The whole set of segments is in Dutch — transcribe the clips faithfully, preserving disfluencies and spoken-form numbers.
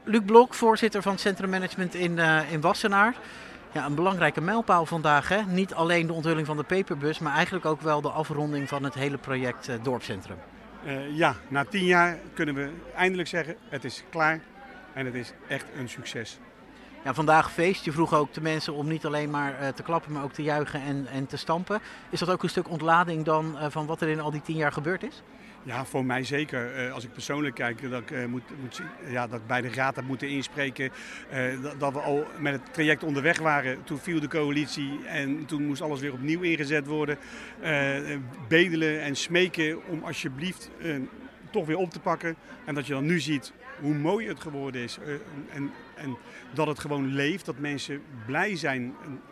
Luc Blok, voorzitter van Centrum Management in, uh, in Wassenaar. Ja, een belangrijke mijlpaal vandaag, hè? Niet alleen de onthulling van de Peperbus, maar eigenlijk ook wel de afronding van het hele project uh, Dorpscentrum. Uh, ja, na tien jaar kunnen we eindelijk zeggen, het is klaar en het is echt een succes. Ja, vandaag feest. Je vroeg ook de mensen om niet alleen maar uh, te klappen, maar ook te juichen en, en te stampen. Is dat ook een stuk ontlading dan uh, van wat er in al die tien jaar gebeurd is? Ja, voor mij zeker. Uh, als ik persoonlijk kijk, dat ik, uh, moet, moet, ja, dat ik bij de raad heb moeten inspreken. Uh, dat, dat we al met het traject onderweg waren. Toen viel de coalitie en toen moest alles weer opnieuw ingezet worden. Uh, bedelen en smeken om alsjeblieft uh, toch weer op te pakken. En dat je dan nu ziet hoe mooi het geworden is. Uh, en, en dat het gewoon leeft, dat mensen blij zijn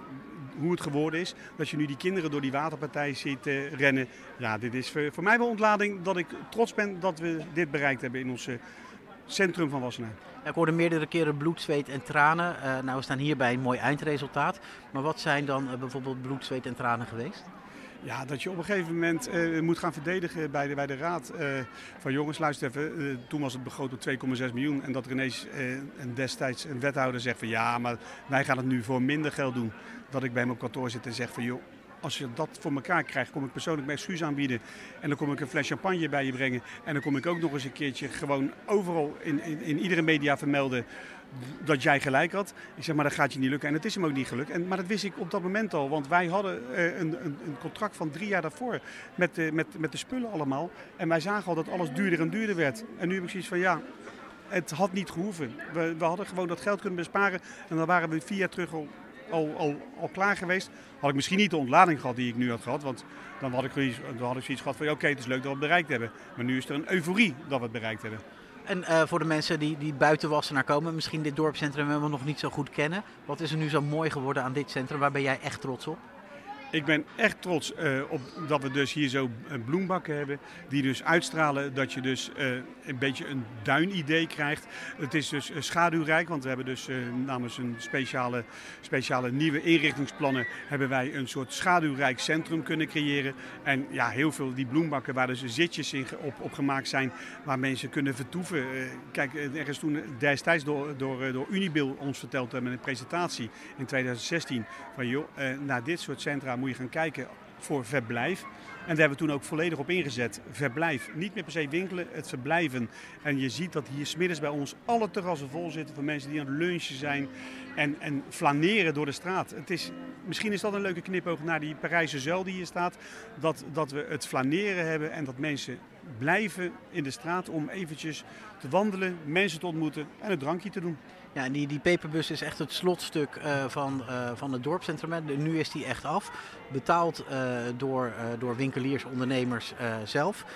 hoe het geworden is. Dat je nu die kinderen door die waterpartij ziet uh, rennen. Ja, dit is voor, voor mij wel ontlading dat ik trots ben dat we dit bereikt hebben in ons uh, centrum van Wassenaar. Ja, ik hoorde meerdere keren bloed, zweet en tranen. Uh, nou, we staan hier bij een mooi eindresultaat. Maar wat zijn dan uh, bijvoorbeeld bloed, zweet en tranen geweest? Ja, dat je op een gegeven moment uh, moet gaan verdedigen bij de, bij de raad. Uh, van jongens, luister even, uh, toen was het begroot op twee komma zes miljoen. En dat er ineens uh, een destijds een wethouder zegt van ja, maar wij gaan het nu voor minder geld doen. Dat ik bij hem op kantoor zit en zeg van joh, als je dat voor elkaar krijgt, kom ik persoonlijk mijn excuus aanbieden. En dan kom ik een fles champagne bij je brengen. En dan kom ik ook nog eens een keertje gewoon overal in, in, in iedere media vermelden dat jij gelijk had. Ik zeg, maar dat gaat je niet lukken. En het is hem ook niet gelukt. En, maar dat wist ik op dat moment al. Want wij hadden uh, een, een, een contract van drie jaar daarvoor met, uh, met, met de spullen allemaal. En wij zagen al dat alles duurder en duurder werd. En nu heb ik zoiets van, ja, het had niet gehoeven. We, we hadden gewoon dat geld kunnen besparen. En dan waren we vier jaar terug al, al, al, al klaar geweest. Had ik misschien niet de ontlading gehad die ik nu had gehad. Want dan had ik, dan had ik zoiets gehad van, oké, okay, het is leuk dat we het bereikt hebben. Maar nu is er een euforie dat we het bereikt hebben. En uh, voor de mensen die, die buiten Wassenaar komen, misschien dit dorpscentrum helemaal nog niet zo goed kennen. Wat is er nu zo mooi geworden aan dit centrum? Waar ben jij echt trots op? Ik ben echt trots uh, op dat we dus hier zo bloembakken hebben. Die dus uitstralen dat je dus uh, een beetje een duinidee krijgt. Het is dus uh, schaduwrijk, want we hebben dus uh, namens een speciale, speciale nieuwe inrichtingsplannen hebben wij een soort schaduwrijk centrum kunnen creëren. En ja, heel veel die bloembakken waar dus zitjes in op, op gemaakt zijn, waar mensen kunnen vertoeven. Uh, kijk, er is toen destijds door, door, door Unibil ons verteld met een presentatie in twintig zestien van joh, uh, naar dit soort centra moet je gaan kijken voor verblijf. En daar hebben we toen ook volledig op ingezet. Verblijf. Niet meer per se winkelen, het verblijven. En je ziet dat hier 's middags bij ons alle terrassen vol zitten van mensen die aan het lunchen zijn en, en flaneren door de straat. Het is, misschien is dat een leuke knipoog naar die Parijse zuil die hier staat. Dat, dat we het flaneren hebben en dat mensen blijven in de straat om eventjes te wandelen, mensen te ontmoeten en een drankje te doen. Ja, en die, die Peperbus is echt het slotstuk uh, van, uh, van het dorpscentrum. Nu is die echt af. Betaald uh, door, uh, door winkeliers, ondernemers uh, zelf.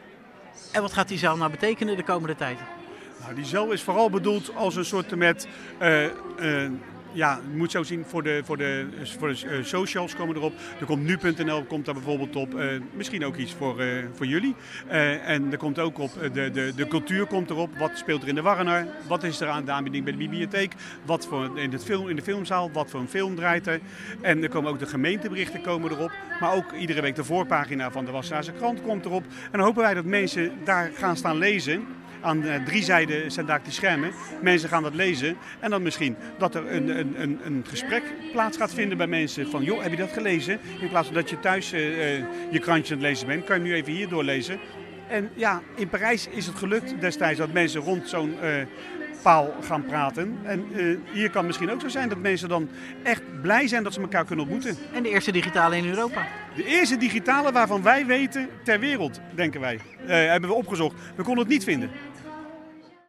En wat gaat die zaal nou betekenen de komende tijd? Nou, die zaal is vooral bedoeld als een soort met... Uh, uh, Ja, je moet zo zien, voor de, voor de, voor de uh, socials komen erop. Er komt nu punt n l komt daar bijvoorbeeld op. Uh, misschien ook iets voor, uh, voor jullie. Uh, en er komt ook op, uh, de, de, de cultuur komt erop. Wat speelt er in de Wassenaar? Wat is er aan de aanbieding bij de bibliotheek? Wat voor in, het film, in de filmzaal? Wat voor een film draait er? En er komen ook de gemeenteberichten komen erop. Maar ook iedere week de voorpagina van de Wassenaarse krant komt erop. En dan hopen wij dat mensen daar gaan staan lezen. Aan drie zijden zijn daar die schermen. Mensen gaan dat lezen. En dan misschien dat er een, een, een, een gesprek plaats gaat vinden bij mensen. Van, joh, heb je dat gelezen? In plaats van dat je thuis uh, je krantje aan het lezen bent, kan je nu even hier doorlezen. En ja, in Parijs is het gelukt destijds dat mensen rond zo'n uh, paal gaan praten. En uh, hier kan het misschien ook zo zijn dat mensen dan echt blij zijn dat ze elkaar kunnen ontmoeten. En de eerste digitale in Europa. De eerste digitale waarvan wij weten ter wereld, denken wij. Uh, hebben we opgezocht. We konden het niet vinden.